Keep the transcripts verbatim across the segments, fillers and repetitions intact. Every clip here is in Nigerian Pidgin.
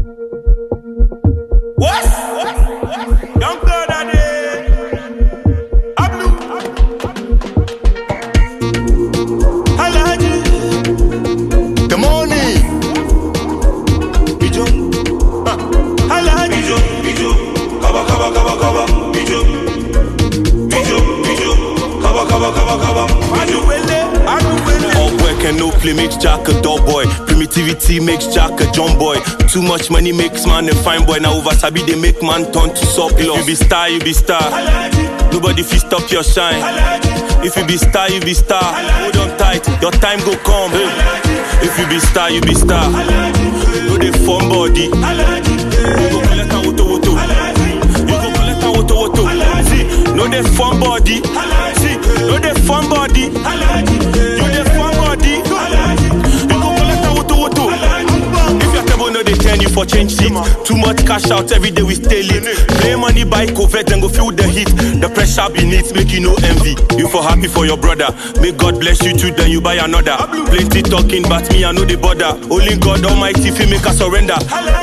What? Young girl that day. Ablu. Halaji. The money. Bijo. Halaji. Bijo, bijo. Kaba, kaba, kaba, kaba. Bijo. Bijo, bijo. Kaba, kaba, kaba, kaba. Adu wele. Adu wele. All work and no play makes Jack a dull boy. Primitivity makes Jack a John boy. Too much money makes man a fine boy. Now over Sabi they make man turn to surplus. You be star, you be star. Nobody fit stop your shine. If you be star, you be star. Hold on tight, your time go come. Hey. If you be star, you be star. No dey form body. You go collect a woto woto. You go collect a woto woto. See, no dey form body. See, no dey form body. You dey form body. You go collect a woto woto. If your table no dey turn you for change seat. Too much cash out every day we stay late. Play money buy covert and go feel the heat. The pressure beneath make you no envy. You for happy for your brother. May God bless you too, then you buy another. Plenty talking, but me I know the border. Only God Almighty fi make us surrender.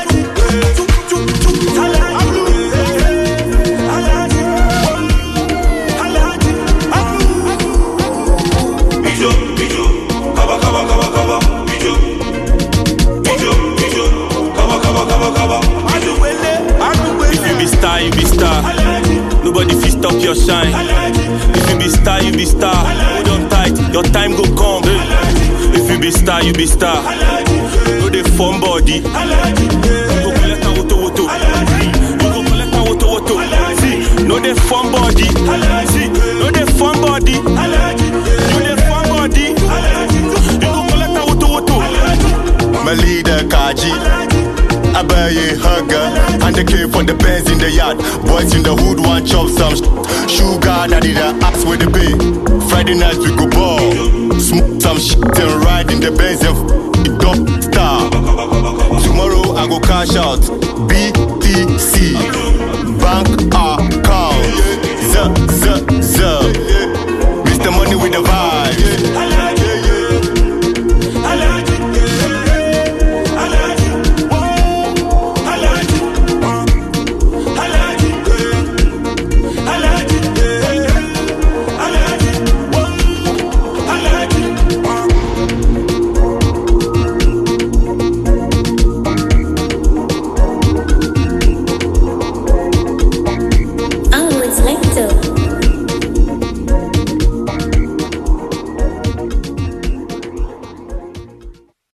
Bijo, bijo. Kaba, kaba, kaba, kaba. Bijo. Bijo, bijo. Kaba, kaba, kaba, kaba. Adu wele. Adu wele. If you be star, you be star. Nobody fit stop your shine. If you be star, you be star. Hold on tight, your time go come. Hey. If you be star, you be star. No dey form body. You go collect a woto woto. You go collect a woto woto. See, no dey form body. See, no dey form body. You dey form body. You go collect a woto woto. My leader Kaji. I buy a hugger and the came from the Benz in the yard. Boys in the hood want chop some sh- sugar daddy the ass with the pay. Friday night we go ball, smoke some shit and ride in the Benz and f- the dog star. Tomorrow I go cash out B T C.